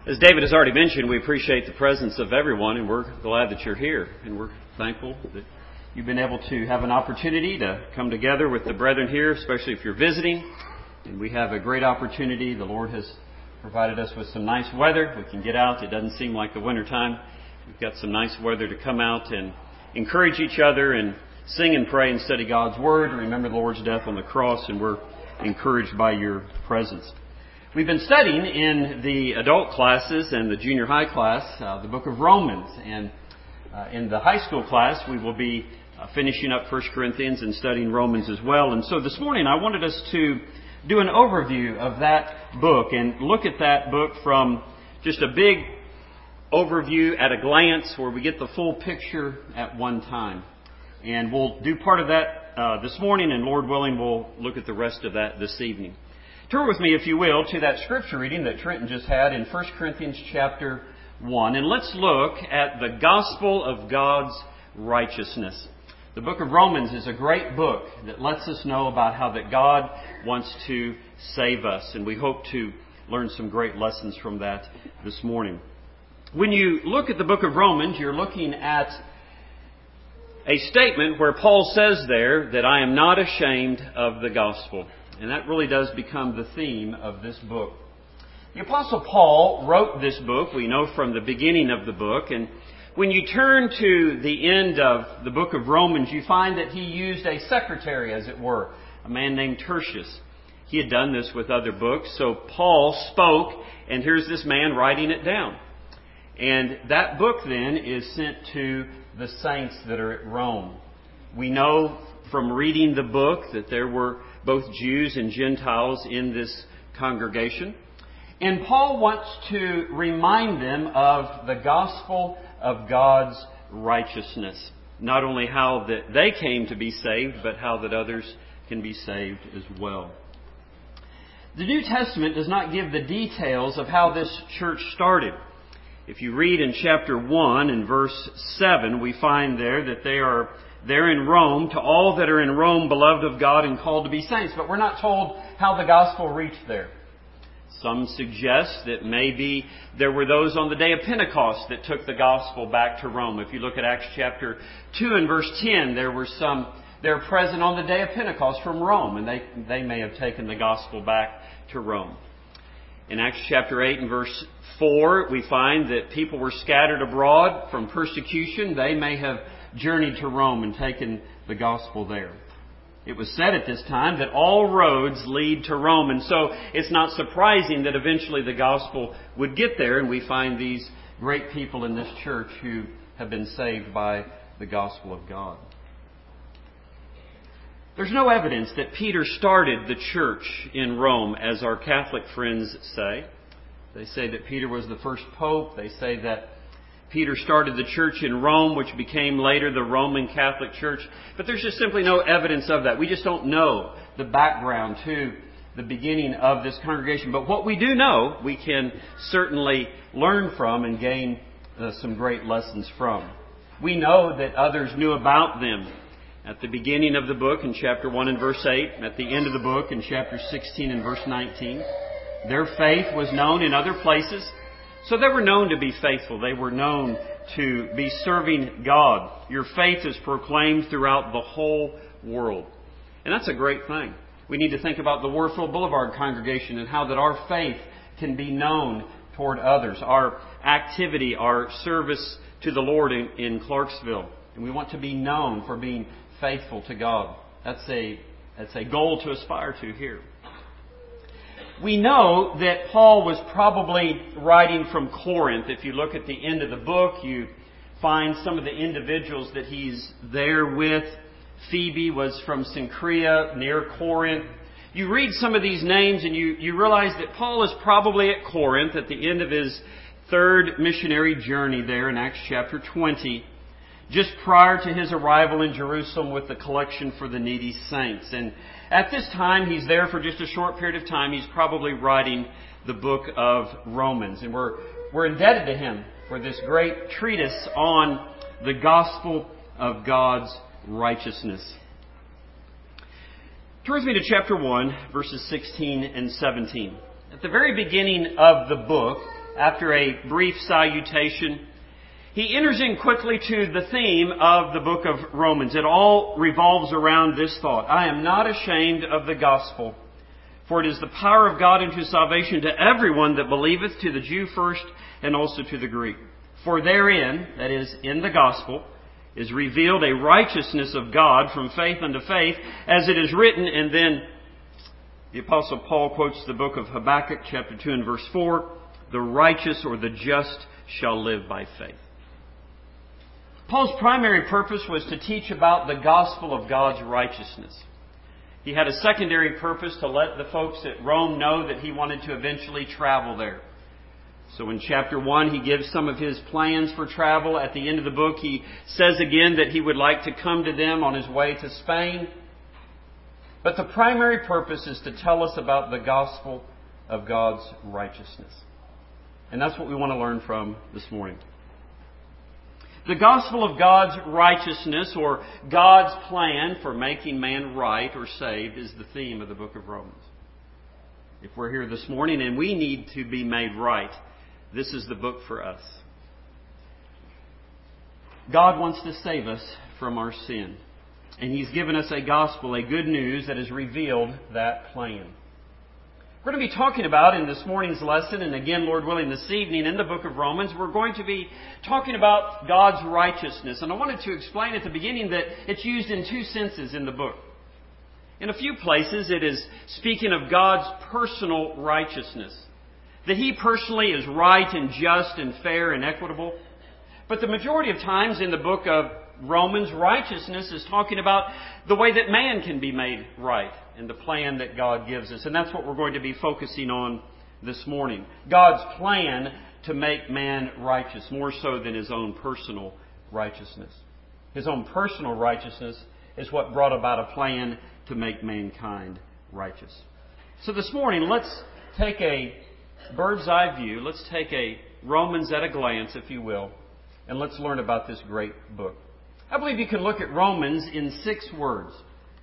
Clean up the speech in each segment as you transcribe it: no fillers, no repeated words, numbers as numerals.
As David has already mentioned, we appreciate the presence of everyone, and we're glad that you're here. And we're thankful that you've been able to have an opportunity to come together with the brethren here, especially if you're visiting. And we have a great opportunity. The Lord has provided us with some nice weather. We can get out. It doesn't seem like the winter time. We've got some nice weather to come out and encourage each other and sing and pray and study God's Word and remember the Lord's death on the cross, and we're encouraged by your presence. We've been studying in the adult classes and the junior high class the book of Romans, and in the high school class we will be finishing up 1 Corinthians and studying Romans as well. And so this morning I wanted us to do an overview of that book and look at that book from just a big overview at a glance where we get the full picture at one time. And we'll do part of that this morning, and Lord willing we'll look at the rest of that this evening. Turn with me, if you will, to that scripture reading that Trenton just had in 1 Corinthians chapter 1. And let's look at the gospel of God's righteousness. The book of Romans is a great book that lets us know about how that God wants to save us. And we hope to learn some great lessons from that this morning. When you look at the book of Romans, you're looking at a statement where Paul says there that I am not ashamed of the gospel. And that really does become the theme of this book. The Apostle Paul wrote this book, we know from the beginning of the book. And when you turn to the end of the book of Romans, you find that he used a secretary, as it were, a man named Tertius. He had done this with other books. So Paul spoke, and here's this man writing it down. And that book then is sent to the saints that are at Rome. We know from reading the book that there were both Jews and Gentiles in this congregation. And Paul wants to remind them of the gospel of God's righteousness. Not only how that they came to be saved, but how that others can be saved as well. The New Testament does not give the details of how this church started. If you read in chapter 1 and verse 7, we find there that they are there in Rome, to all that are in Rome, beloved of God and called to be saints. But we're not told how the gospel reached there. Some suggest that maybe there were those on the day of Pentecost that took the gospel back to Rome. If you look at Acts chapter 2 and verse 10, there were some there present on the day of Pentecost from Rome, and they may have taken the gospel back to Rome. In Acts chapter 8 and verse 4, we find that people were scattered abroad from persecution. They may have journeyed to Rome and taken the gospel there. It was said at this time that all roads lead to Rome, and so it's not surprising that eventually the gospel would get there, and we find these great people in this church who have been saved by the gospel of God. There's no evidence that Peter started the church in Rome, as our Catholic friends say. They say that Peter was the first pope. They say that Peter started the church in Rome, which became later the Roman Catholic Church. But there's just simply no evidence of that. We just don't know the background to the beginning of this congregation. But what we do know, we can certainly learn from and gain some great lessons from. We know that others knew about them. At the beginning of the book in chapter 1 and verse 8, at the end of the book in chapter 16 and verse 19, their faith was known in other places. So they were known to be faithful. They were known to be serving God. Your faith is proclaimed throughout the whole world. And that's a great thing. We need to think about the Warfield Boulevard congregation and how that our faith can be known toward others. Our activity, our service to the Lord in Clarksville. And we want to be known for being faithful to God. That's a goal to aspire to here. We know that Paul was probably writing from Corinth. If you look at the end of the book, you find some of the individuals that he's there with. Phoebe was from Cenchrea, near Corinth. You read some of these names and you realize that Paul is probably at Corinth at the end of his third missionary journey there in Acts chapter 20, just prior to his arrival in Jerusalem with the collection for the needy saints. And at this time, he's there for just a short period of time. He's probably writing the book of Romans. And we're indebted to him for this great treatise on the gospel of God's righteousness. Turn with me to chapter 1, verses 16 and 17. At the very beginning of the book, after a brief salutation, he enters in quickly to the theme of the book of Romans. It all revolves around this thought: I am not ashamed of the gospel, for it is the power of God unto salvation to everyone that believeth, to the Jew first, and also to the Greek. For therein, that is, in the gospel, is revealed a righteousness of God from faith unto faith, as it is written. And then the Apostle Paul quotes the book of Habakkuk, chapter 2 and verse 4, the righteous or the just shall live by faith. Paul's primary purpose was to teach about the gospel of God's righteousness. He had a secondary purpose to let the folks at Rome know that he wanted to eventually travel there. So in chapter 1, he gives some of his plans for travel. At the end of the book, he says again that he would like to come to them on his way to Spain. But the primary purpose is to tell us about the gospel of God's righteousness. And that's what we want to learn from this morning. The gospel of God's righteousness, or God's plan for making man right or saved, is the theme of the book of Romans. If we're here this morning and we need to be made right, this is the book for us. God wants to save us from our sin. And He's given us a gospel, a good news that has revealed that plan. We're going to be talking about in this morning's lesson, and again, Lord willing, this evening in the book of Romans, we're going to be talking about God's righteousness. And I wanted to explain at the beginning that it's used in two senses in the book. In a few places, it is speaking of God's personal righteousness. That He personally is right and just and fair and equitable. But the majority of times in the book of Romans, righteousness is talking about the way that man can be made right and the plan that God gives us. And that's what we're going to be focusing on this morning. God's plan to make man righteous, more so than His own personal righteousness. His own personal righteousness is what brought about a plan to make mankind righteous. So this morning, let's take a bird's eye view. Let's take a Romans at a glance, if you will, and let's learn about this great book. I believe you can look at Romans in 6 words.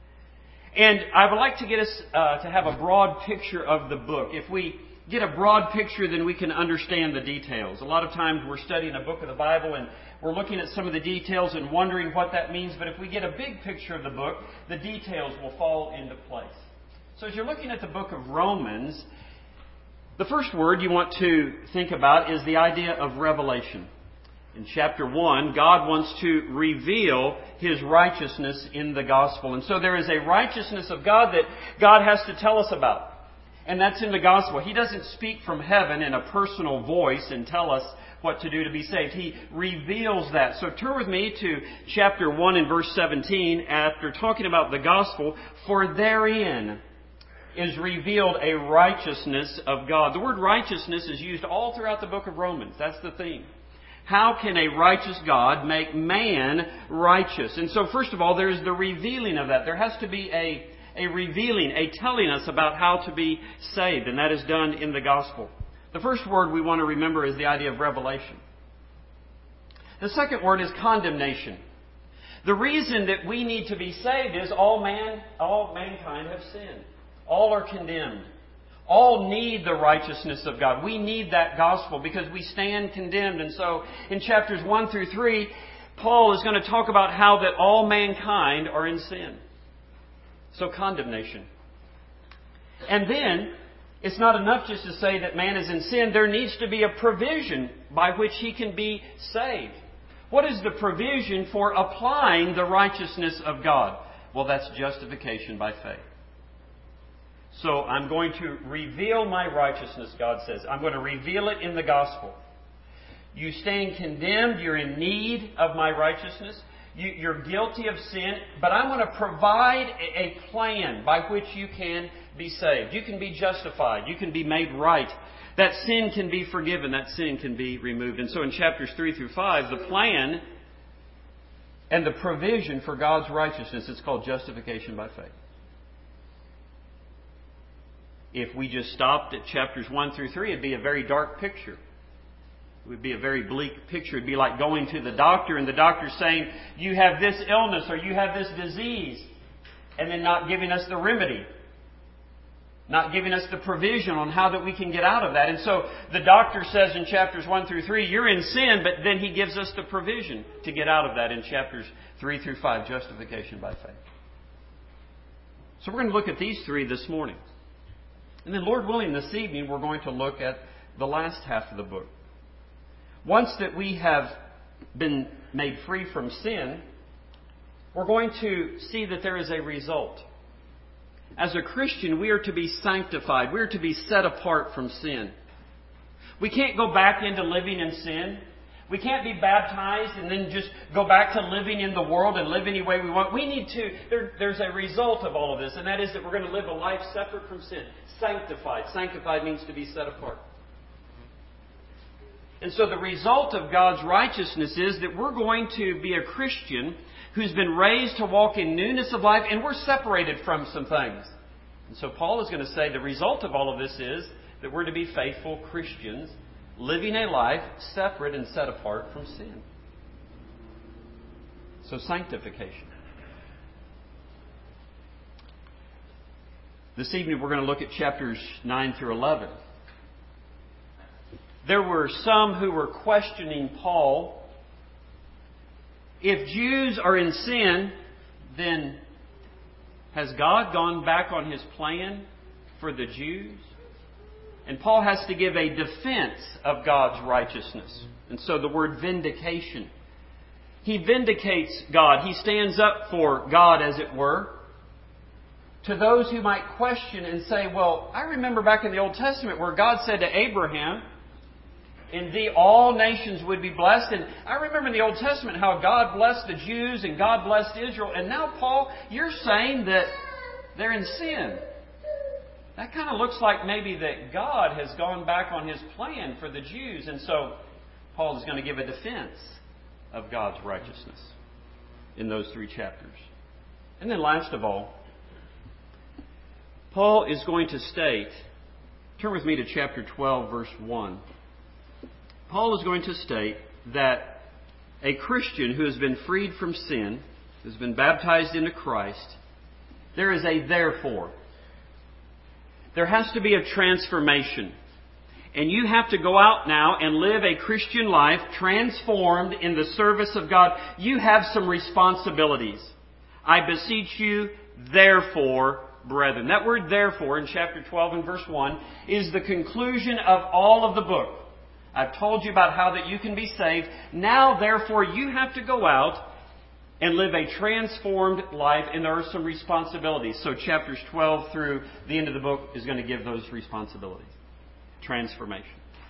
And I would like to get us to have a broad picture of the book. If we get a broad picture, then we can understand the details. A lot of times we're studying a book of the Bible and we're looking at some of the details and wondering what that means. But if we get a big picture of the book, the details will fall into place. So as you're looking at the book of Romans, the first word you want to think about is the idea of revelation. In chapter 1, God wants to reveal His righteousness in the gospel. And so there is a righteousness of God that God has to tell us about. And that's in the gospel. He doesn't speak from heaven in a personal voice and tell us what to do to be saved. He reveals that. So turn with me to chapter 1 and verse 17 after talking about the gospel. For therein is revealed a righteousness of God. The word righteousness is used all throughout the book of Romans. That's the theme. How can a righteous God make man righteous? And so first of all, there's the revealing of that. There has to be a revealing, a telling us about how to be saved. And that is done in the gospel. The first word we want to remember is the idea of revelation. The second word is condemnation. The reason that we need to be saved is all mankind have sinned. All are condemned. All need the righteousness of God. We need that gospel because we stand condemned. And so in chapters 1 through 3, Paul is going to talk about how that all mankind are in sin. So condemnation. And then it's not enough just to say that man is in sin. There needs to be a provision by which he can be saved. What is the provision for applying the righteousness of God? Well, that's justification by faith. So I'm going to reveal my righteousness, God says. I'm going to reveal it in the gospel. You stand condemned. You're in need of my righteousness. You're guilty of sin. But I'm going to provide a plan by which you can be saved. You can be justified. You can be made right. That sin can be forgiven. That sin can be removed. And so in chapters 3 through 5, the plan and the provision for God's righteousness is called justification by faith. If we just stopped at chapters 1 through 3, it'd be a very dark picture. It would be a very bleak picture. It'd be like going to the doctor and the doctor saying, you have this illness or you have this disease, and then not giving us the remedy. not giving us the provision on how that we can get out of that. And so the doctor says in chapters 1 through 3, you're in sin, but then he gives us the provision to get out of that in chapters 3 through 5, justification by faith. So we're going to look at these three this morning. And then, Lord willing, this evening we're going to look at the last half of the book. Once that we have been made free from sin, we're going to see that there is a result. As a Christian, we are to be sanctified. We are to be set apart from sin. We can't go back into living in sin. We can't be baptized and then just go back to living in the world and live any way we want. We need to, there's a result of all of this, and that is that we're going to live a life separate from sin. Sanctified. Sanctified means to be set apart. And so the result of God's righteousness is that we're going to be a Christian who's been raised to walk in newness of life, and we're separated from some things. And so Paul is going to say the result of all of this is that we're to be faithful Christians, living a life separate and set apart from sin. So sanctification. This evening we're going to look at chapters 9 through 11. There were some who were questioning Paul. If Jews are in sin, then has God gone back on His plan for the Jews? And Paul has to give a defense of God's righteousness. And so the word vindication. He vindicates God. He stands up for God, as it were, to those who might question and say, well, I remember back in the Old Testament where God said to Abraham, in thee all nations would be blessed. And I remember in the Old Testament how God blessed the Jews and God blessed Israel. And now, Paul, you're saying that they're in sin. That kind of looks like maybe that God has gone back on His plan for the Jews. And so Paul is going to give a defense of God's righteousness in those 3 chapters. And then last of all, Paul is going to state, turn with me to chapter 12, verse 1. Paul is going to state that a Christian who has been freed from sin, who has been baptized into Christ, there is a therefore. There has to be a transformation. And you have to go out now and live a Christian life transformed in the service of God. You have some responsibilities. I beseech you, therefore, brethren. That word therefore in chapter 12 and verse 1 is the conclusion of all of the book. I've told you about how that you can be saved. Now, therefore, you have to go out and live a transformed life, and there are some responsibilities. So chapters 12 through the end of the book is going to give those responsibilities. Transformation.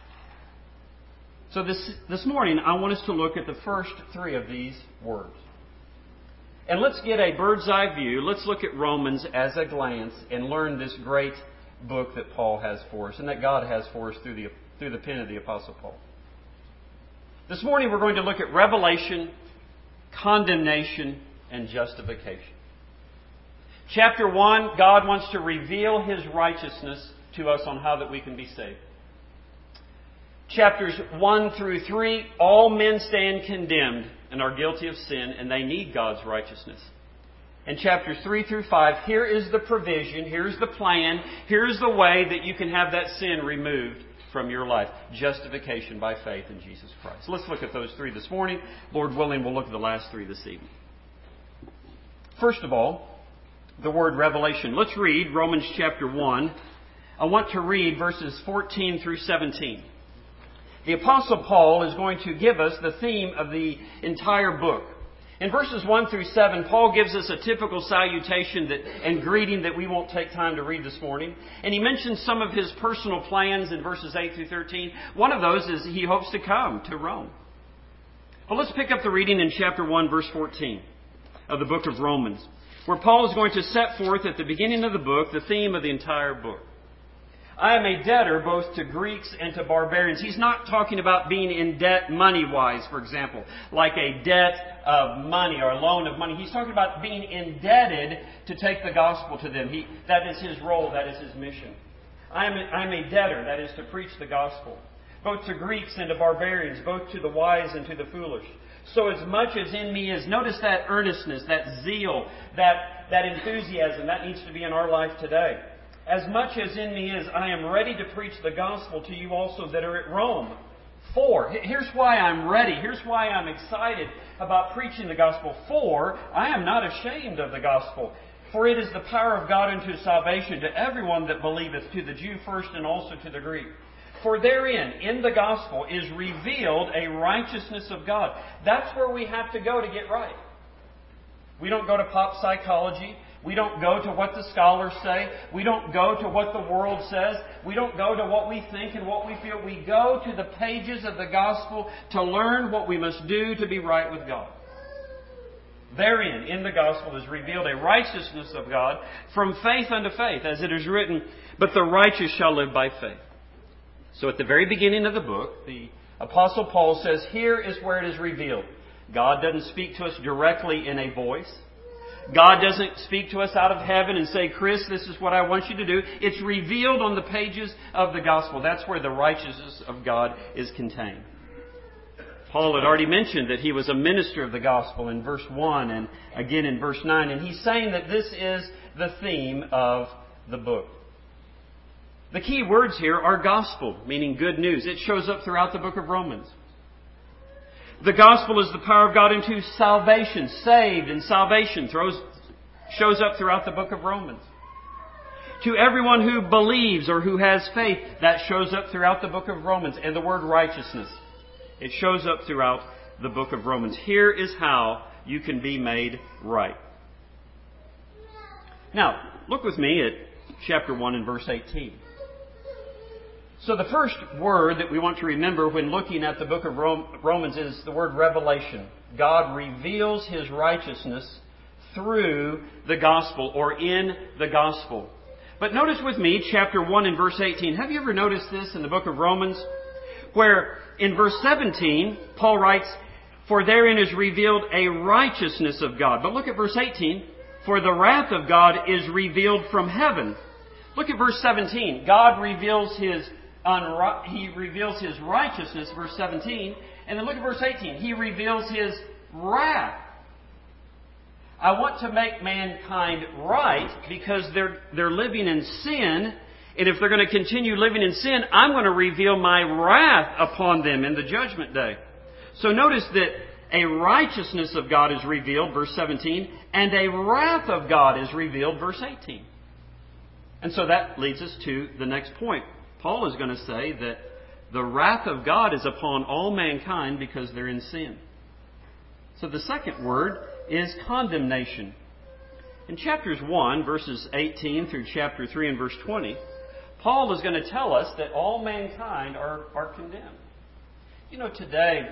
So this morning, I want us to look at the first 3 of these words. And let's get a bird's eye view. Let's look at Romans as a glance and learn this great book that Paul has for us and that God has for us through the pen of the Apostle Paul. This morning we're going to look at revelation, condemnation, and justification. Chapter 1, God wants to reveal His righteousness to us on how that we can be saved. Chapters 1 through 3, all men stand condemned and are guilty of sin, and they need God's righteousness. And chapters 3 through 5, here is the provision, here's the plan, here's the way that you can have that sin removed from your life. Justification by faith in Jesus Christ. Let's look at those 3 this morning. Lord willing, we'll look at the last 3 this evening. First of all, the word revelation. Let's read Romans chapter 1. I want to read verses 14 through 17. The Apostle Paul is going to give us the theme of the entire book. In verses 1 through 7, Paul gives us a typical salutation and greeting that we won't take time to read this morning. And he mentions some of his personal plans in verses 8 through 13. One of those is he hopes to come to Rome. Well, let's pick up the reading in chapter 1, verse 14 of the book of Romans, where Paul is going to set forth at the beginning of the book the theme of the entire book. I am a debtor both to Greeks and to barbarians. He's not talking about being in debt money-wise, for example, like a debt of money or a loan of money. He's talking about being indebted to take the gospel to them. That is his role. That is his mission. I'm a debtor, that is to preach the gospel, both to Greeks and to barbarians, both to the wise and to the foolish. So as much as in me is, notice that earnestness, that zeal, that enthusiasm, that needs to be in our life today. as much as in me is, I am ready to preach the gospel to you also that are at Rome. For, here's why I'm ready. Here's why I'm excited about preaching the gospel. For, I am not ashamed of the gospel. For it is the power of God unto salvation to everyone that believeth, to the Jew first and also to the Greek. For therein, in the gospel, is revealed a righteousness of God. That's where we have to go to get right. We don't go to pop psychology. We don't go to what the scholars say. We don't go to what the world says. We don't go to what we think and what we feel. We go to the pages of the gospel to learn what we must do to be right with God. Therein, in the gospel, is revealed a righteousness of God from faith unto faith, as it is written, but the righteous shall live by faith. So at the very beginning of the book, the Apostle Paul says, here is where it is revealed. God doesn't speak to us directly in a voice. God doesn't speak to us out of heaven and say, Chris, this is what I want you to do. It's revealed on the pages of the gospel. That's where the righteousness of God is contained. Paul had already mentioned that he was a minister of the gospel in verse 1 and again in verse 9. And he's saying that this is the theme of the book. The key words here are gospel, meaning good news. It shows up throughout the book of Romans. The gospel is the power of God into salvation. Saved and salvation shows up throughout the book of Romans. To everyone who believes or who has faith, that shows up throughout the book of Romans. And the word righteousness, it shows up throughout the book of Romans. Here is how you can be made right. Now, look with me at chapter 1 and verse 18. So the first word that we want to remember when looking at the book of Romans is the word revelation. God reveals His righteousness through the gospel or in the gospel. But notice with me chapter 1 and verse 18. Have you ever noticed this in the book of Romans? Where in verse 17, Paul writes, for therein is revealed a righteousness of God. But look at verse 18. For the wrath of God is revealed from heaven. Look at verse 17. God reveals He reveals His righteousness, verse 17. And then look at verse 18. He reveals His wrath. I want to make mankind right because they're living in sin. And if they're going to continue living in sin, I'm going to reveal my wrath upon them in the judgment day. So notice that a righteousness of God is revealed, verse 17, and a wrath of God is revealed, verse 18. And so that leads us to the next point. Paul is going to say that the wrath of God is upon all mankind because they're in sin. So the second word is condemnation. In chapters 1, verses 18 through chapter 3 and verse 20, Paul is going to tell us that all mankind are condemned. You know, today,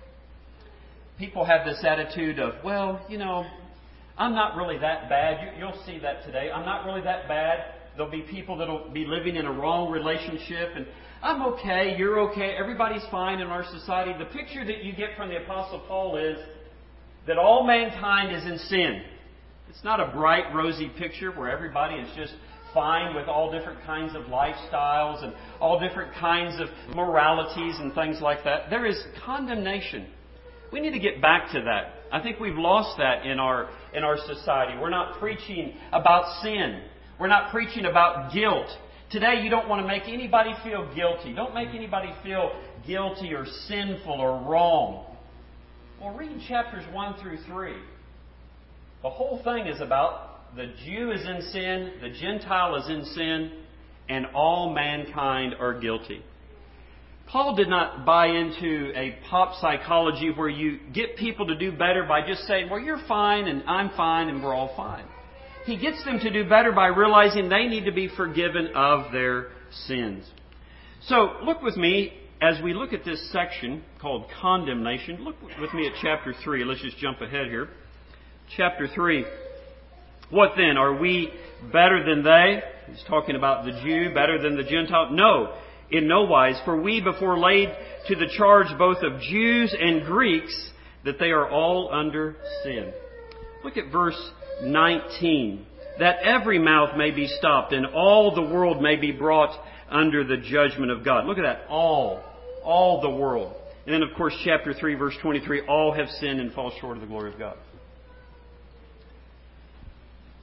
people have this attitude of, well, you know, I'm not really that bad. You'll see that today. I'm not really that bad. There'll be people that'll be living in a wrong relationship, and I'm okay, you're okay, everybody's fine in our society. The picture that you get from the Apostle Paul is that all mankind is in sin. It's not a bright, rosy picture where everybody is just fine with all different kinds of lifestyles and all different kinds of moralities and things like that. There is condemnation. We need to get back to that. I think we've lost that in our society. We're not preaching about sin. We're not preaching about guilt. Today, you don't want to make anybody feel guilty. Don't make anybody feel guilty or sinful or wrong. Well, read chapters 1 through 3. The whole thing is about the Jew is in sin, the Gentile is in sin, and all mankind are guilty. Paul did not buy into a pop psychology where you get people to do better by just saying, well, you're fine and I'm fine and we're all fine. He gets them to do better by realizing they need to be forgiven of their sins. So look with me as we look at this section called condemnation. Look with me at chapter 3. Let's just jump ahead here. Chapter 3. What then? Are we better than they? He's talking about the Jew, better than the Gentile. No, in no wise. For we before laid to the charge both of Jews and Greeks that they are all under sin. Look at verse 19. That every mouth may be stopped and all the world may be brought under the judgment of God. Look at that. All the world. And then of course chapter 3 verse 23. All have sinned and fall short of the glory of God.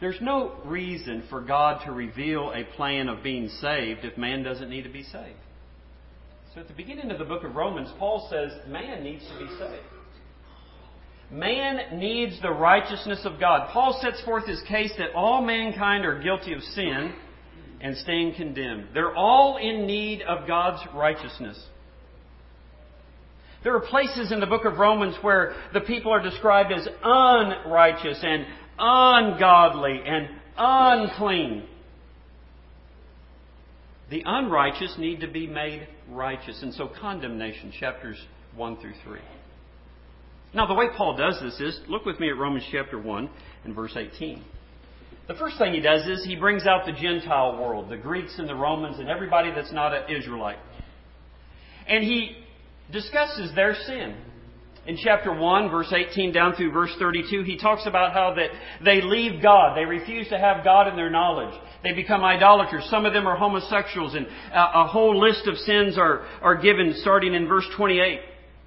There's no reason for God to reveal a plan of being saved if man doesn't need to be saved. So at the beginning of the book of Romans, Paul says man needs to be saved. Man needs the righteousness of God. Paul sets forth his case that all mankind are guilty of sin and stand condemned. They're all in need of God's righteousness. There are places in the book of Romans where the people are described as unrighteous and ungodly and unclean. The unrighteous need to be made righteous. And so condemnation, chapters 1 through 3. Now the way Paul does this is, look with me at Romans chapter 1 and verse 18. The first thing he does is he brings out the Gentile world, the Greeks and the Romans and everybody that's not an Israelite. And he discusses their sin. In chapter 1, verse 18 down through verse 32, he talks about how that they leave God. They refuse to have God in their knowledge. They become idolaters. Some of them are homosexuals. And a whole list of sins are given starting in verse 28.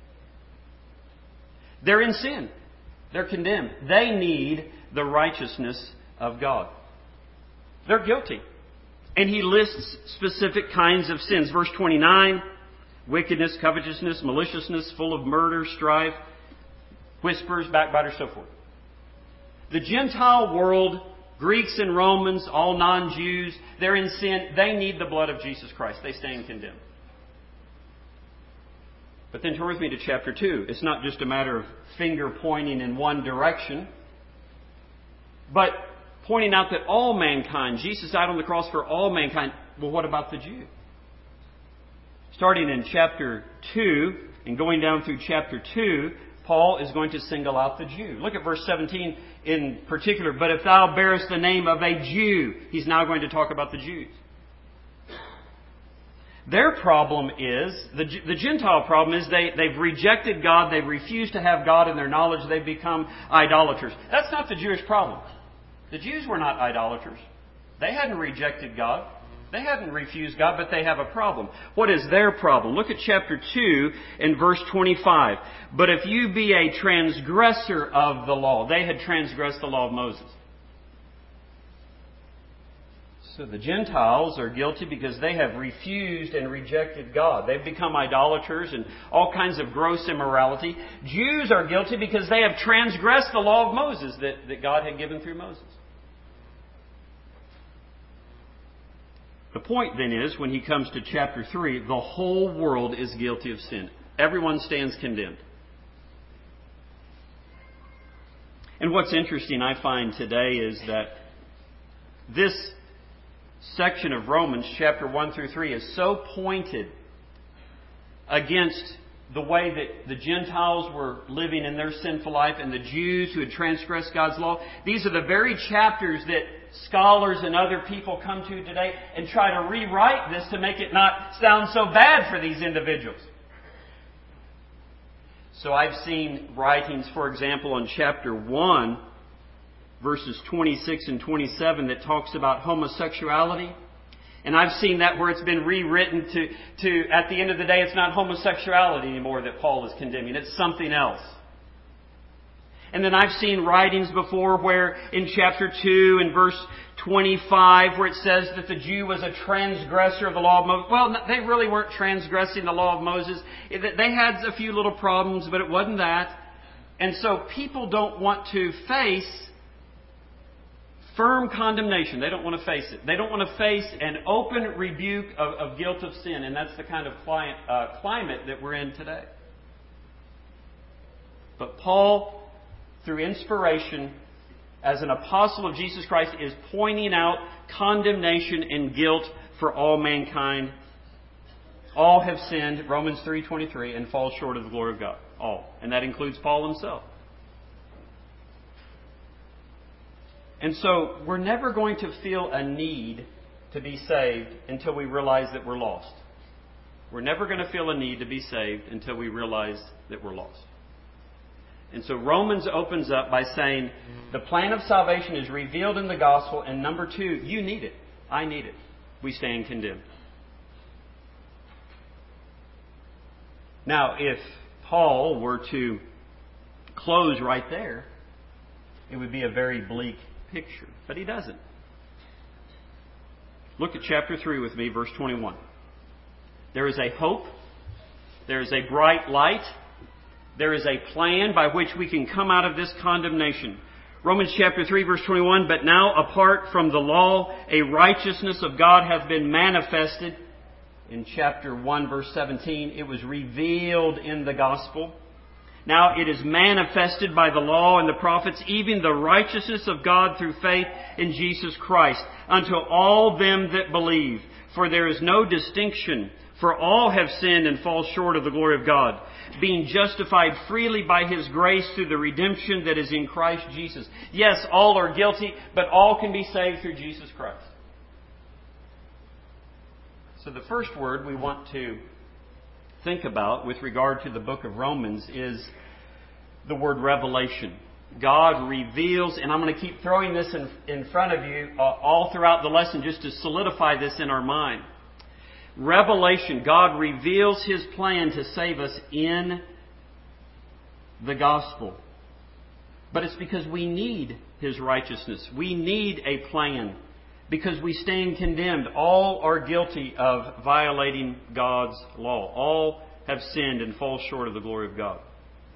They're in sin. They're condemned. They need the righteousness of God. They're guilty. And he lists specific kinds of sins. Verse 29, wickedness, covetousness, maliciousness, full of murder, strife, whispers, backbiters, so forth. The Gentile world, Greeks and Romans, all non-Jews, they're in sin. They need the blood of Jesus Christ. They stand condemned. But then turn with me to chapter 2. It's not just a matter of finger pointing in one direction, but pointing out that all mankind, Jesus died on the cross for all mankind. Well, what about the Jew? Starting in chapter 2 and going down through chapter 2, Paul is going to single out the Jew. Look at verse 17 in particular. But if thou bearest the name of a Jew, he's now going to talk about the Jews. Their problem is, the Gentile problem is they've rejected God, they've refused to have God in their knowledge, they've become idolaters. That's not the Jewish problem. The Jews were not idolaters. They hadn't rejected God. They hadn't refused God, but they have a problem. What is their problem? Look at chapter 2 and verse 25. But if you be a transgressor of the law. They had transgressed the law of Moses. So the Gentiles are guilty because they have refused and rejected God. They've become idolaters and all kinds of gross immorality. Jews are guilty because they have transgressed the law of Moses that God had given through Moses. The point then is, when he comes to chapter 3, the whole world is guilty of sin. Everyone stands condemned. And what's interesting, I find today, is that this section of Romans, chapter 1 through 3, is so pointed against the way that the Gentiles were living in their sinful life and the Jews who had transgressed God's law. These are the very chapters that scholars and other people come to today and try to rewrite this to make it not sound so bad for these individuals. So I've seen writings, for example, on chapter 1, verses 26 and 27 that talks about homosexuality. And I've seen that where it's been rewritten to at the end of the day, it's not homosexuality anymore that Paul is condemning. It's something else. And then I've seen writings before where in chapter 2 and verse 25 where it says that the Jew was a transgressor of the law of Moses. Well, they really weren't transgressing the law of Moses. They had a few little problems, but it wasn't that. And so people don't want to face firm condemnation. They don't want to face it. They don't want to face an open rebuke of guilt of sin. And that's the kind of climate that we're in today. But Paul, through inspiration, as an apostle of Jesus Christ, is pointing out condemnation and guilt for all mankind. All have sinned, Romans 3:23, and fall short of the glory of God. All. And that includes Paul himself. And so we're never going to feel a need to be saved until we realize that we're lost. We're never going to feel a need to be saved until we realize that we're lost. And so Romans opens up by saying the plan of salvation is revealed in the gospel, and number 2, you need it. I need it. We stand condemned. Now, if Paul were to close right there, it would be a very bleak picture. But He doesn't. Look at chapter 3 with me, verse 21. There is a hope. There is a bright light. There is a plan by which we can come out of this condemnation. Romans chapter 3, verse 21, but now apart from the law, a righteousness of God hath been manifested. In chapter 1, verse 17, it was revealed in the gospel. Now it is manifested by the law and the prophets, even the righteousness of God through faith in Jesus Christ, unto all them that believe. For there is no distinction, for all have sinned and fall short of the glory of God, being justified freely by His grace through the redemption that is in Christ Jesus. Yes, all are guilty, but all can be saved through Jesus Christ. So the first word we want to think about with regard to the book of Romans is the word revelation. God reveals, and I'm going to keep throwing this in front of you all throughout the lesson just to solidify this in our mind. Revelation. God reveals His plan to save us in the gospel. But it's because we need His righteousness. We need a plan because we stand condemned. All are guilty of violating God's law. All have sinned and fall short of the glory of God.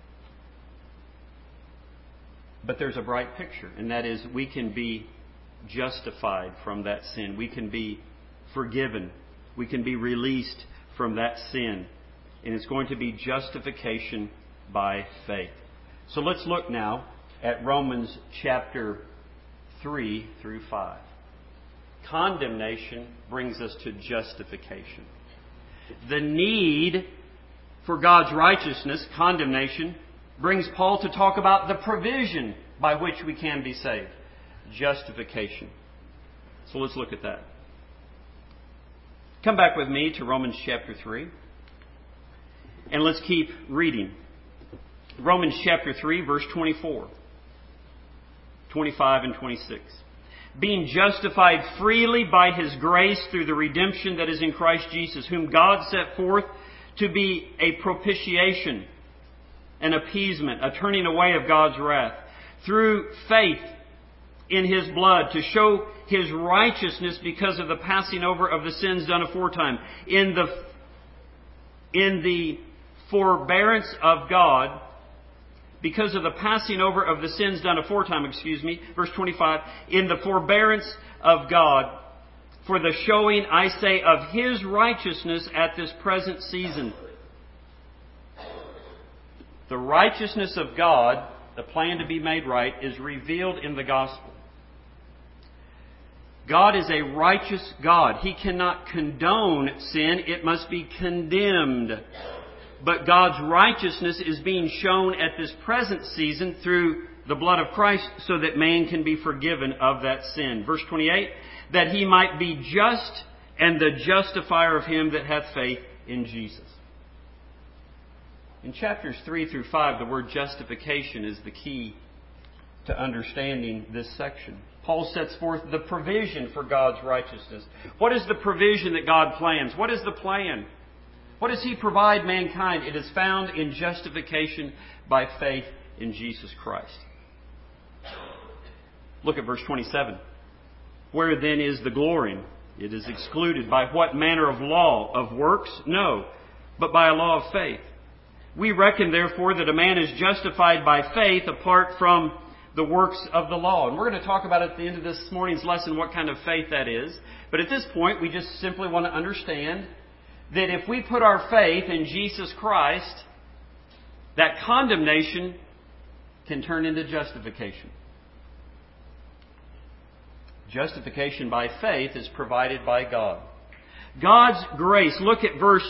But there's a bright picture, and that is we can be justified from that sin. We can be forgiven. We can be released from that sin. And it's going to be justification by faith. So let's look now at Romans chapter 3 through 5. Condemnation brings us to justification. The need for God's righteousness, condemnation, brings Paul to talk about the provision by which we can be saved. Justification. So let's look at that. Come back with me to Romans chapter 3. And let's keep reading. Romans chapter 3, verse 24, 25 and 26. Being justified freely by His grace through the redemption that is in Christ Jesus, whom God set forth to be a propitiation, an appeasement, a turning away of God's wrath, through faith in His blood, to show His righteousness because of the passing over of the sins done aforetime. In the forbearance of God, because of the passing over of the sins done aforetime, verse 25, in the forbearance of God, for the showing, I say, of His righteousness at this present season. The righteousness of God, the plan to be made right, is revealed in the gospel. God is a righteous God. He cannot condone sin. It must be condemned. But God's righteousness is being shown at this present season through the blood of Christ so that man can be forgiven of that sin. Verse 28, that He might be just and the justifier of him that hath faith in Jesus. In chapters 3 through 5, the word justification is the key to understanding this section. Paul sets forth the provision for God's righteousness. What is the provision that God plans? What is the plan? What does He provide mankind? It is found in justification by faith in Jesus Christ. Look at verse 27. Where then is the glorying? It is excluded. By what manner of law? Of works? No, but by a law of faith. We reckon, therefore, that a man is justified by faith apart from the works of the law. And we're going to talk about at the end of this morning's lesson what kind of faith that is. But at this point, we just simply want to understand that if we put our faith in Jesus Christ, that condemnation can turn into justification. Justification by faith is provided by God. God's grace. Look at verse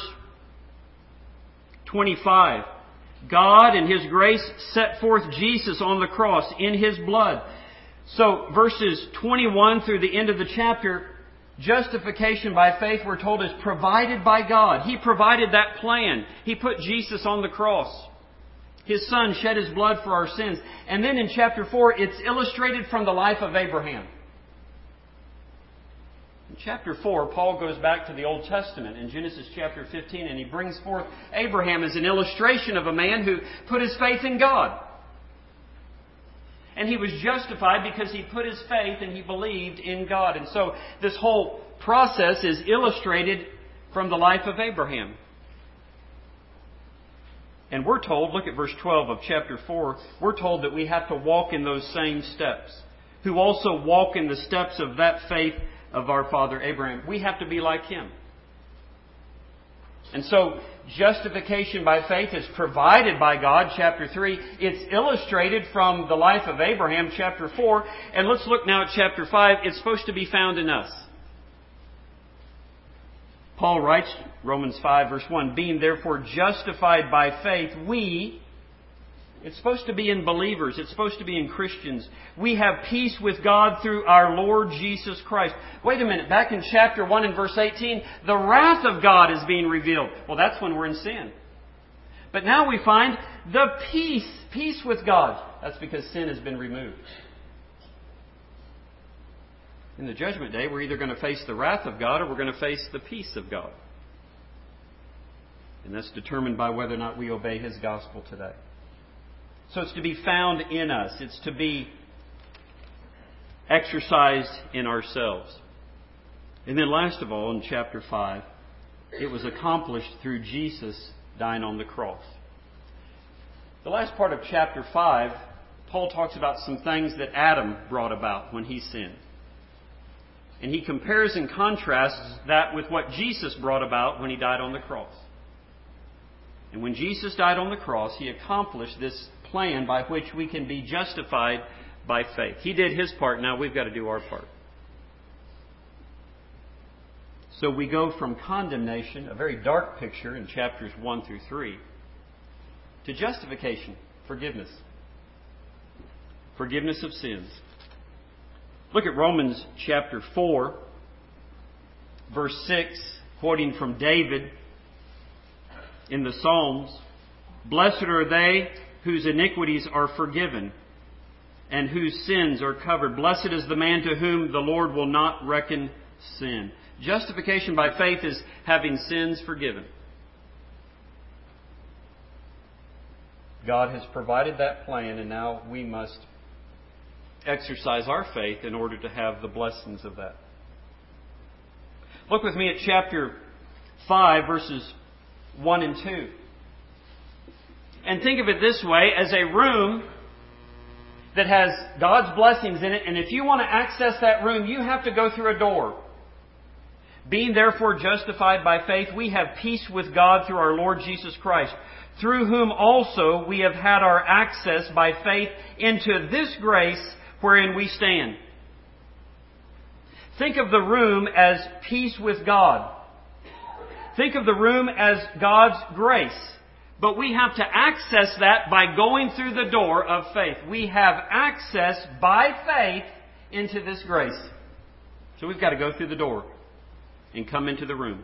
25. God in His grace set forth Jesus on the cross in His blood. So verses 21 through the end of the chapter, justification by faith, we're told, is provided by God. He provided that plan. He put Jesus on the cross. His Son shed His blood for our sins. And then in chapter 4, it's illustrated from the life of Abraham. In chapter 4, Paul goes back to the Old Testament in Genesis chapter 15, and he brings forth Abraham as an illustration of a man who put his faith in God. And he was justified because he put his faith and he believed in God. And so this whole process is illustrated from the life of Abraham. And we're told, look at verse 12 of chapter 4, we're told that we have to walk in those same steps. Who also walk in the steps of that faith of our father Abraham. We have to be like him. And so, justification by faith is provided by God, chapter 3. It's illustrated from the life of Abraham, chapter 4. And let's look now at chapter 5. It's supposed to be found in us. Paul writes, Romans 5, verse 1, being therefore justified by faith, it's supposed to be in believers. It's supposed to be in Christians. We have peace with God through our Lord Jesus Christ. Wait a minute. Back in chapter 1 and verse 18, the wrath of God is being revealed. Well, that's when we're in sin. But now we find the peace with God. That's because sin has been removed. In the judgment day, we're either going to face the wrath of God or we're going to face the peace of God. And that's determined by whether or not we obey His gospel today. So it's to be found in us. It's to be exercised in ourselves. And then last of all, in chapter 5, it was accomplished through Jesus dying on the cross. The last part of chapter 5, Paul talks about some things that Adam brought about when he sinned. And he compares and contrasts that with what Jesus brought about when He died on the cross. And when Jesus died on the cross, He accomplished this plan by which we can be justified by faith. He did His part, now we've got to do our part. So we go from condemnation, a very dark picture in chapters 1 through 3, to justification, forgiveness. Forgiveness of sins. Look at Romans chapter 4, verse 6, quoting from David in the Psalms. Blessed are they whose iniquities are forgiven and whose sins are covered. Blessed is the man to whom the Lord will not reckon sin. Justification by faith is having sins forgiven. God has provided that plan, and now we must exercise our faith in order to have the blessings of that. Look with me at chapter 5, verses 1 and 2. And think of it this way, as a room that has God's blessings in it, and if you want to access that room, you have to go through a door. Being therefore justified by faith, we have peace with God through our Lord Jesus Christ, through whom also we have had our access by faith into this grace wherein we stand. Think of the room as peace with God. Think of the room as God's grace. But we have to access that by going through the door of faith. We have access by faith into this grace. So we've got to go through the door and come into the room.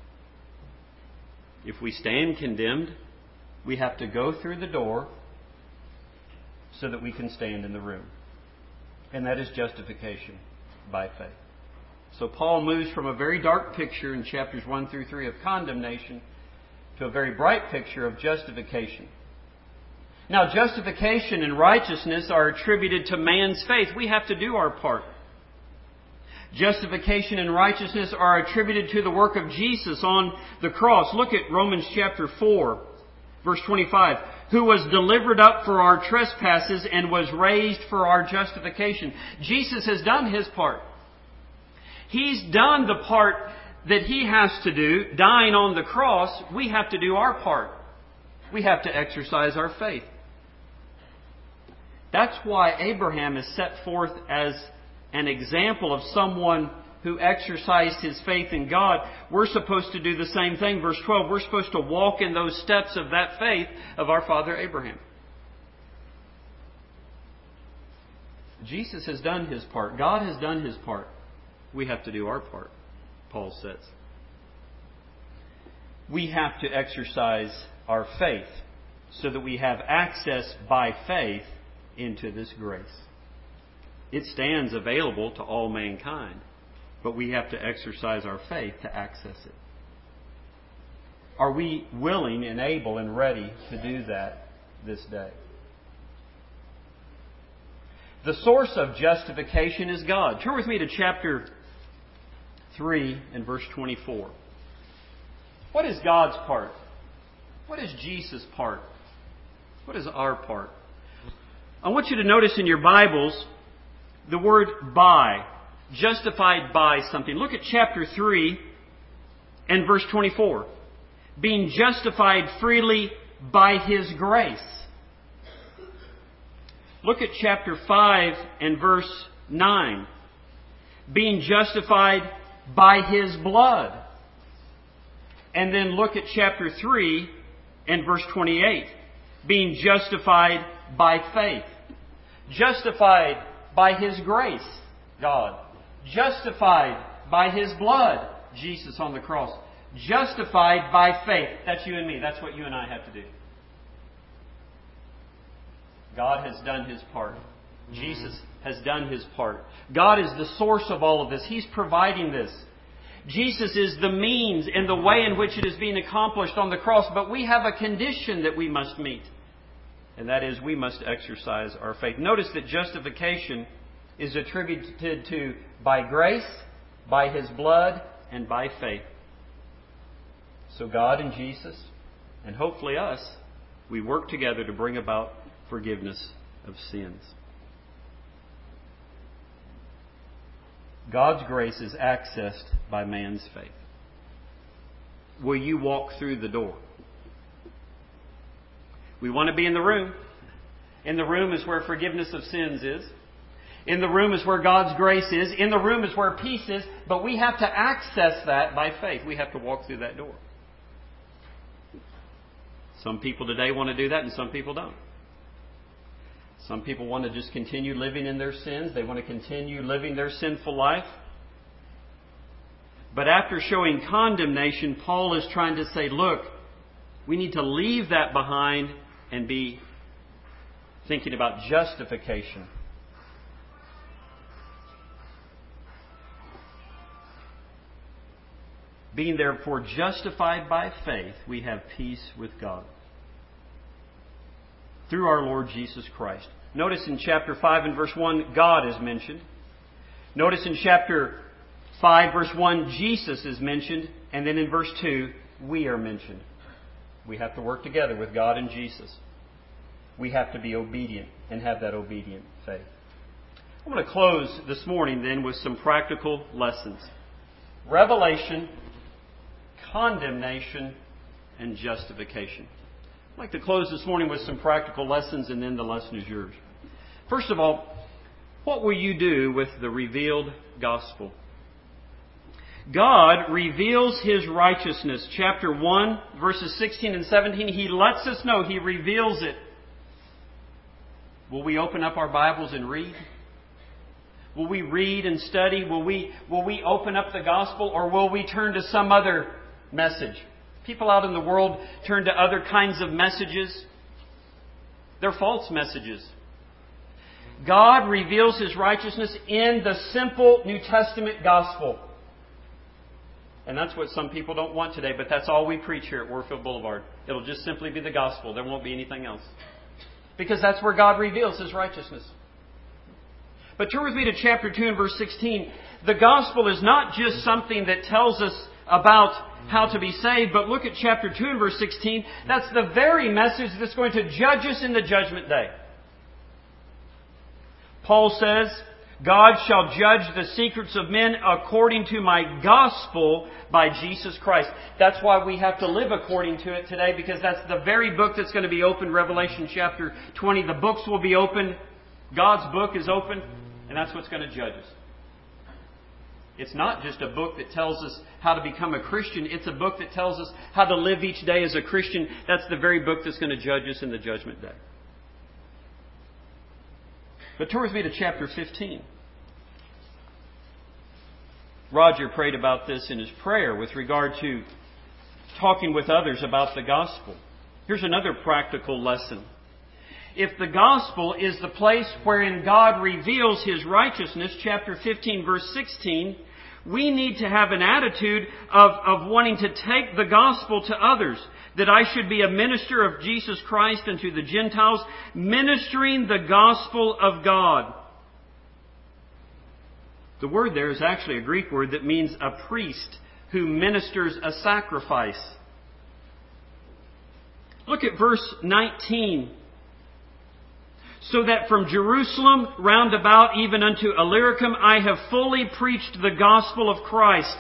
If we stand condemned, we have to go through the door so that we can stand in the room. And that is justification by faith. So Paul moves from a very dark picture in chapters 1 through 3 of condemnation to a very bright picture of justification. Now, justification and righteousness are attributed to man's faith. We have to do our part. Justification and righteousness are attributed to the work of Jesus on the cross. Look at Romans chapter 4, verse 25. Who was delivered up for our trespasses and was raised for our justification. Jesus has done His part. He's done the part that He has to do, dying on the cross. We have to do our part. We have to exercise our faith. That's why Abraham is set forth as an example of someone who exercised his faith in God. We're supposed to do the same thing. Verse 12, we're supposed to walk in those steps of that faith of our father Abraham. Jesus has done His part. God has done His part. We have to do our part, Paul says. We have to exercise our faith so that we have access by faith into this grace. It stands available to all mankind, but we have to exercise our faith to access it. Are we willing and able and ready to do that this day? The source of justification is God. Turn with me to chapter 3 and verse 24. What is God's part? What is Jesus' part? What is our part? I want you to notice in your Bibles the word by, justified by something. Look at chapter 3 and verse 24. Being justified freely by His grace. Look at chapter 5 and verse 9. Being justified by His blood. And then look at chapter 3 and verse 28. Being justified by faith. Justified by His grace, God. Justified by His blood, Jesus on the cross. Justified by faith. That's you and me. That's what you and I have to do. God has done His part. Jesus has done His part. God is the source of all of this. He's providing this. Jesus is the means and the way in which it is being accomplished on the cross. But we have a condition that we must meet. And that is we must exercise our faith. Notice that justification is attributed to by grace, by His blood, and by faith. So God and Jesus, and hopefully us, we work together to bring about forgiveness of sins. God's grace is accessed by man's faith. Will you walk through the door? We want to be in the room. In the room is where forgiveness of sins is. In the room is where God's grace is. In the room is where peace is. But we have to access that by faith. We have to walk through that door. Some people today want to do that and some people don't. Some people want to just continue living in their sins. They want to continue living their sinful life. But after showing condemnation, Paul is trying to say, look, we need to leave that behind and be thinking about justification. Being therefore justified by faith, we have peace with God through our Lord Jesus Christ. Notice in chapter 5 and verse 1, God is mentioned. Notice in chapter 5, verse 1, Jesus is mentioned. And then in verse 2, we are mentioned. We have to work together with God and Jesus. We have to be obedient and have that obedient faith. I want to close this morning then with some practical lessons. Revelation, condemnation, and justification. I'd like to close this morning with some practical lessons, and then the lesson is yours. First of all, what will you do with the revealed gospel? God reveals His righteousness. Chapter 1, verses 16 and 17, He lets us know. He reveals it. Will we open up our Bibles and read? Will we read and study? Will we open up the gospel, or will we turn to some other message? People out in the world turn to other kinds of messages. They're false messages. God reveals His righteousness in the simple New Testament gospel. And that's what some people don't want today, but that's all we preach here at Warfield Boulevard. It'll just simply be the gospel. There won't be anything else. Because that's where God reveals His righteousness. But turn with me to chapter 2 and verse 16. The gospel is not just something that tells us about how to be saved, but look at chapter 2 and verse 16. That's the very message that's going to judge us in the judgment day. Paul says, God shall judge the secrets of men according to my gospel by Jesus Christ. That's why we have to live according to it today, because that's the very book that's going to be opened, Revelation chapter 20. The books will be opened. God's book is open, and that's what's going to judge us. It's not just a book that tells us how to become a Christian. It's a book that tells us how to live each day as a Christian. That's the very book that's going to judge us in the judgment day. But turn with me to chapter 15. Roger prayed about this in his prayer with regard to talking with others about the gospel. Here's another practical lesson. If the gospel is the place wherein God reveals His righteousness, chapter 15, verse 16, we need to have an attitude of wanting to take the gospel to others. That I should be a minister of Jesus Christ unto the Gentiles, ministering the gospel of God. The word there is actually a Greek word that means a priest who ministers a sacrifice. Look at verse 19. So that from Jerusalem round about even unto Illyricum I have fully preached the gospel of Christ.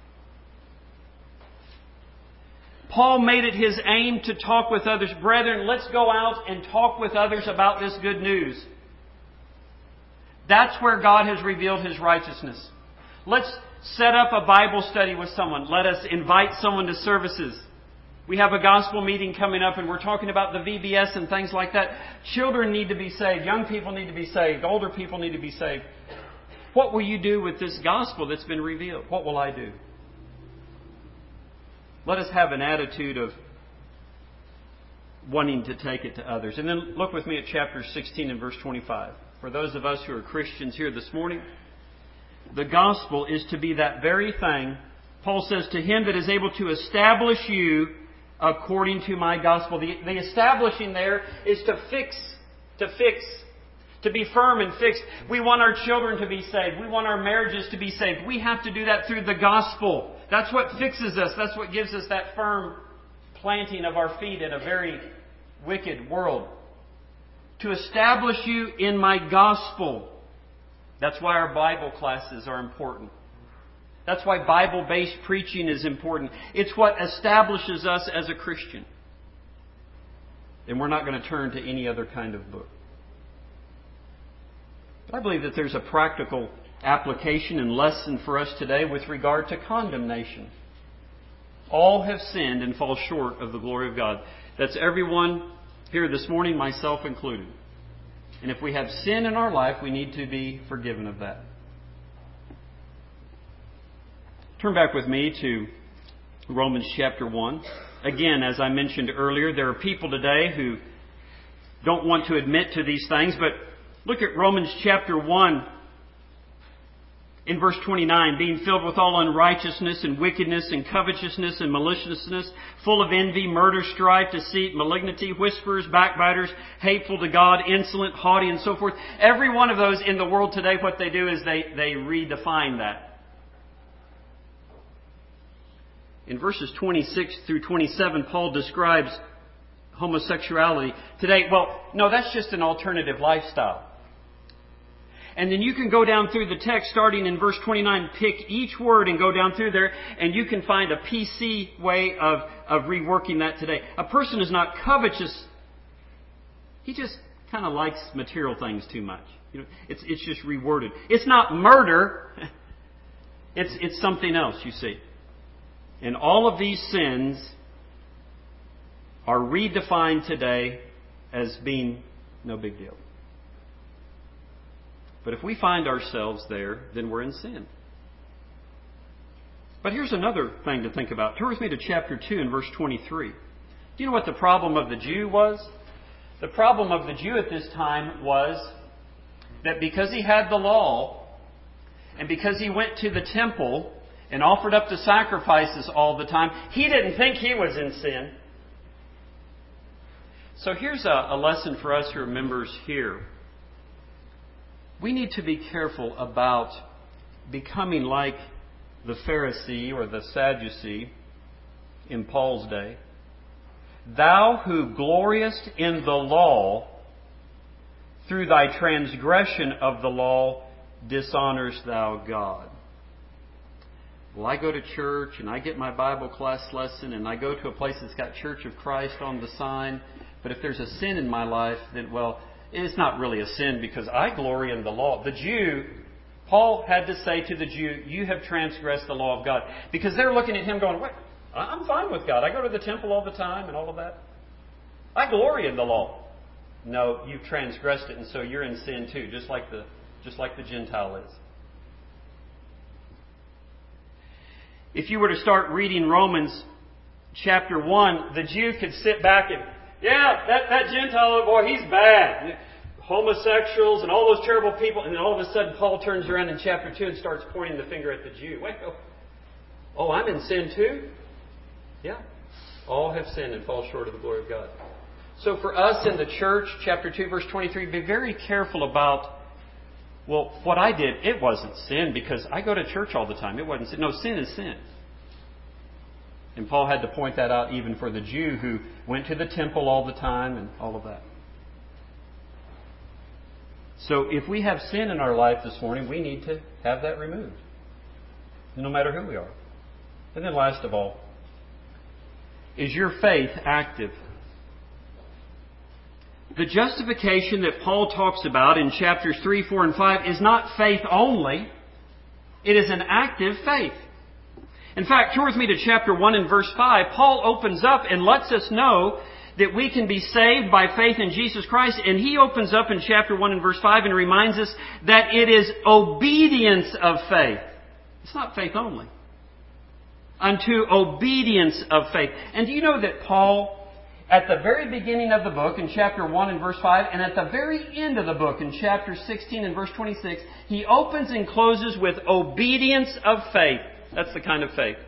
Paul made it his aim to talk with others. Brethren, let's go out and talk with others about this good news. That's where God has revealed His righteousness. Let's set up a Bible study with someone. Let us invite someone to services. We have a gospel meeting coming up and we're talking about the VBS and things like that. Children need to be saved. Young people need to be saved. Older people need to be saved. What will you do with this gospel that's been revealed? What will I do? Let us have an attitude of wanting to take it to others. And then look with me at chapter 16 and verse 25. For those of us who are Christians here this morning, the gospel is to be that very thing. Paul says, to Him that is able to establish you according to my gospel. The establishing there is to fix, to be firm and fixed. We want our children to be saved. We want our marriages to be saved. We have to do that through the gospel. That's what fixes us. That's what gives us that firm planting of our feet in a very wicked world. To establish you in my gospel. That's why our Bible classes are important. That's why Bible-based preaching is important. It's what establishes us as a Christian. And we're not going to turn to any other kind of book. But I believe that there's a practical application and lesson for us today with regard to condemnation. All have sinned and fall short of the glory of God. That's everyone here this morning, myself included. And if we have sin in our life, we need to be forgiven of that. Turn back with me to Romans chapter 1. Again, as I mentioned earlier, there are people today who don't want to admit to these things, but look at Romans chapter 1 in verse 29. Being filled with all unrighteousness and wickedness and covetousness and maliciousness, full of envy, murder, strife, deceit, malignity, whisperers, backbiters, hateful to God, insolent, haughty, and so forth. Every one of those in the world today, what they do is they redefine that. In verses 26 through 27, Paul describes homosexuality today. Well, no, that's just an alternative lifestyle. And then you can go down through the text starting in verse 29, pick each word and go down through there, and you can find a PC way of reworking that today. A person is not covetous. He just kind of likes material things too much. You know, it's just reworded. It's not murder. It's something else, you see. And all of these sins are redefined today as being no big deal. But if we find ourselves there, then we're in sin. But here's another thing to think about. Turn with me to chapter 2 and verse 23. Do you know what the problem of the Jew was? The problem of the Jew at this time was that because he had the law, and because he went to the temple and offered up the sacrifices all the time, he didn't think he was in sin. So here's a lesson for us who are members here. We need to be careful about becoming like the Pharisee or the Sadducee in Paul's day. Thou who gloriest in the law, through thy transgression of the law, dishonorest thou God. Well, I go to church and I get my Bible class lesson and I go to a place that's got Church of Christ on the sign. But if there's a sin in my life, then, well, it's not really a sin because I glory in the law. The Jew, Paul had to say to the Jew, you have transgressed the law of God. Because they're looking at him going, wait, I'm fine with God. I go to the temple all the time and all of that. I glory in the law. No, you've transgressed it and so you're in sin too, just like the Gentile is. If you were to start reading Romans chapter 1, the Jew could sit back and, yeah, that Gentile boy, he's bad. Homosexuals and all those terrible people. And then all of a sudden Paul turns around in chapter 2 and starts pointing the finger at the Jew. Wait, oh, I'm in sin too? Yeah. All have sinned and fall short of the glory of God. So for us in the church, chapter 2, verse 23, be very careful about Well, what I did, it wasn't sin because I go to church all the time. It wasn't sin. No, sin is sin. And Paul had to point that out even for the Jew who went to the temple all the time and all of that. So if we have sin in our life this morning, we need to have that removed, no matter who we are. And then last of all, is your faith active? The justification that Paul talks about in chapters 3, 4, and 5 is not faith only. It is an active faith. In fact, turn with me to chapter 1 and verse 5. Paul opens up and lets us know that we can be saved by faith in Jesus Christ. And he opens up in chapter 1 and verse 5 and reminds us that it is obedience of faith. It's not faith only. Unto obedience of faith. And do you know that Paul, at the very beginning of the book, in chapter 1 and verse 5, and at the very end of the book, in chapter 16 and verse 26, he opens and closes with obedience of faith. That's the kind of faith.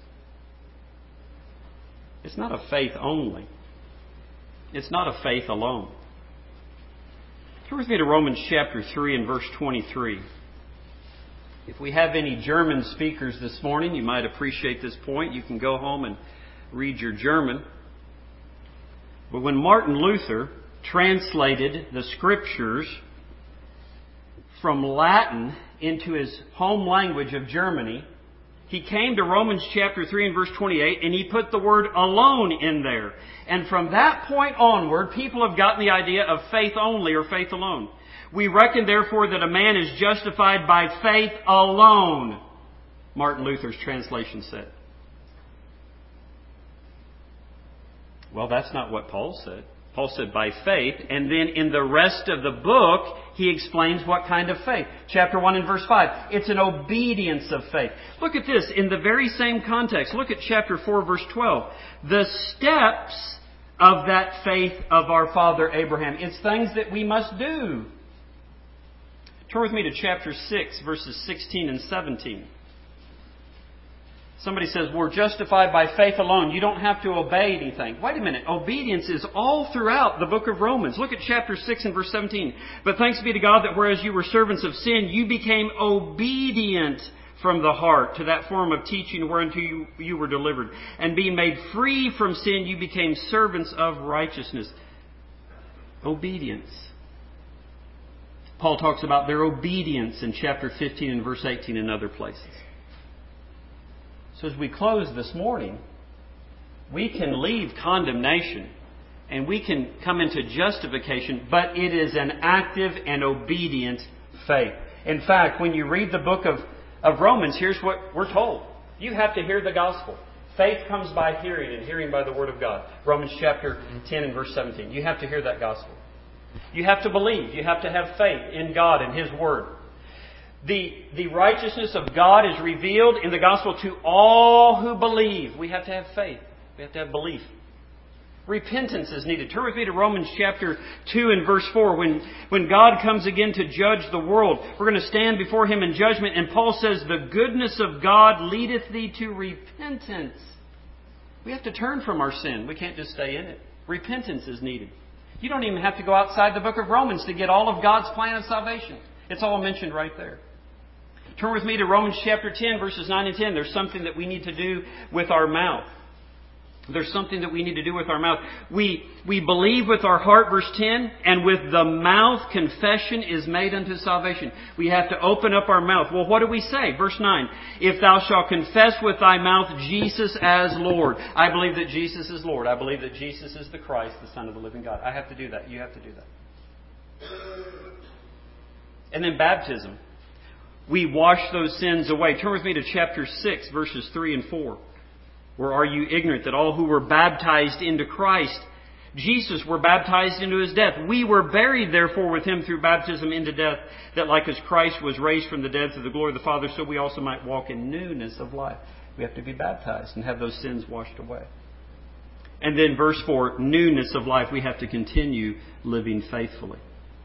It's not a faith only. It's not a faith alone. Turn with me to Romans chapter 3 and verse 23. If we have any German speakers this morning, you might appreciate this point. You can go home and read your German. But when Martin Luther translated the Scriptures from Latin into his home language of Germany, he came to Romans chapter 3 and verse 28 and he put the word alone in there. And from that point onward, people have gotten the idea of faith only or faith alone. We reckon therefore that a man is justified by faith alone, Martin Luther's translation said. Well, that's not what Paul said. Paul said by faith, and then in the rest of the book, he explains what kind of faith. Chapter 1 and verse 5. It's an obedience of faith. Look at this in the very same context. Look at chapter 4, verse 12. The steps of that faith of our father Abraham. It's things that we must do. Turn with me to chapter 6, verses 16 and 17. Somebody says, we're justified by faith alone. You don't have to obey anything. Wait a minute. Obedience is all throughout the book of Romans. Look at chapter 6 and verse 17. But thanks be to God that whereas you were servants of sin, you became obedient from the heart to that form of teaching whereunto you were delivered. And being made free from sin, you became servants of righteousness. Obedience. Paul talks about their obedience in chapter 15 and verse 18 and other places. So as we close this morning, we can leave condemnation and we can come into justification, but it is an active and obedient faith. In fact, when you read the book of Romans, here's what we're told. You have to hear the gospel. Faith comes by hearing, and hearing by the word of God. Romans chapter 10 and verse 17. You have to hear that gospel. You have to believe. You have to have faith in God and His word. The righteousness of God is revealed in the gospel to all who believe. We have to have faith. We have to have belief. Repentance is needed. Turn with me to Romans chapter 2 and verse 4. When God comes again to judge the world, we're going to stand before Him in judgment. And Paul says, the goodness of God leadeth thee to repentance. We have to turn from our sin. We can't just stay in it. Repentance is needed. You don't even have to go outside the book of Romans to get all of God's plan of salvation. It's all mentioned right there. Turn with me to Romans chapter 10, verses 9 and 10. There's something that we need to do with our mouth. There's something that we need to do with our mouth. We believe with our heart, verse 10, and with the mouth confession is made unto salvation. We have to open up our mouth. Well, what do we say? Verse 9, if thou shalt confess with thy mouth Jesus as Lord. I believe that Jesus is Lord. I believe that Jesus is the Christ, the Son of the living God. I have to do that. You have to do that. And then baptism. We wash those sins away. Turn with me to chapter 6, verses 3 and 4. Or are you ignorant that all who were baptized into Christ, Jesus, were baptized into His death? We were buried, therefore, with Him through baptism into death, that like as Christ was raised from the dead through the glory of the Father, so we also might walk in newness of life. We have to be baptized and have those sins washed away. And then verse 4, newness of life. We have to continue living faithfully.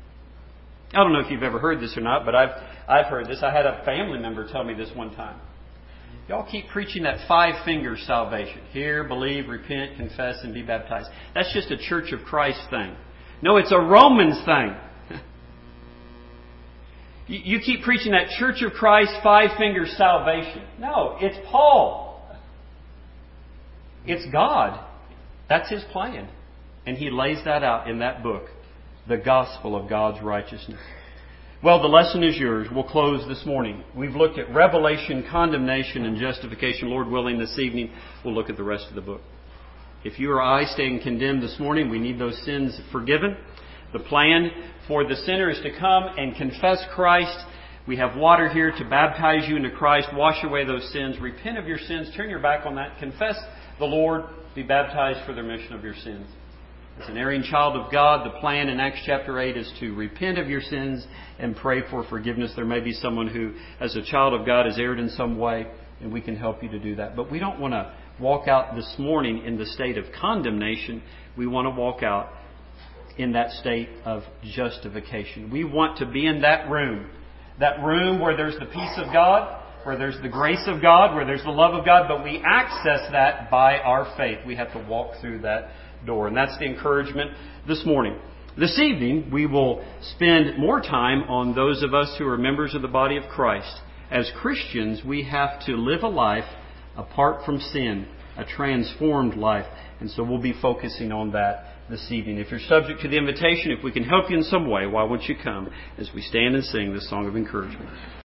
I don't know if you've ever heard this or not, but I've heard this. I had a family member tell me this one time. Y'all keep preaching that 5-finger salvation. Hear, believe, repent, confess, and be baptized. That's just a Church of Christ thing. No, it's a Romans thing. You keep preaching that Church of Christ, five-finger salvation. No, it's Paul. It's God. That's His plan. And He lays that out in that book, the gospel of God's righteousness. Well, the lesson is yours. We'll close this morning. We've looked at revelation, condemnation, and justification. Lord willing, this evening we'll look at the rest of the book. If you or I staying condemned this morning, we need those sins forgiven. The plan for the sinner is to come and confess Christ. We have water here to baptize you into Christ, wash away those sins, repent of your sins, turn your back on that, confess the Lord, be baptized for the remission of your sins. As an erring child of God, the plan in Acts chapter 8 is to repent of your sins and pray for forgiveness. There may be someone who, as a child of God, has erred in some way, and we can help you to do that. But we don't want to walk out this morning in the state of condemnation. We want to walk out in that state of justification. We want to be in that room where there's the peace of God, where there's the grace of God, where there's the love of God, but we access that by our faith. We have to walk through that door. And that's the encouragement this morning. This evening, we will spend more time on those of us who are members of the body of Christ. As Christians, we have to live a life apart from sin, a transformed life. And so we'll be focusing on that this evening. If you're subject to the invitation, if we can help you in some way, why won't you come as we stand and sing this song of encouragement?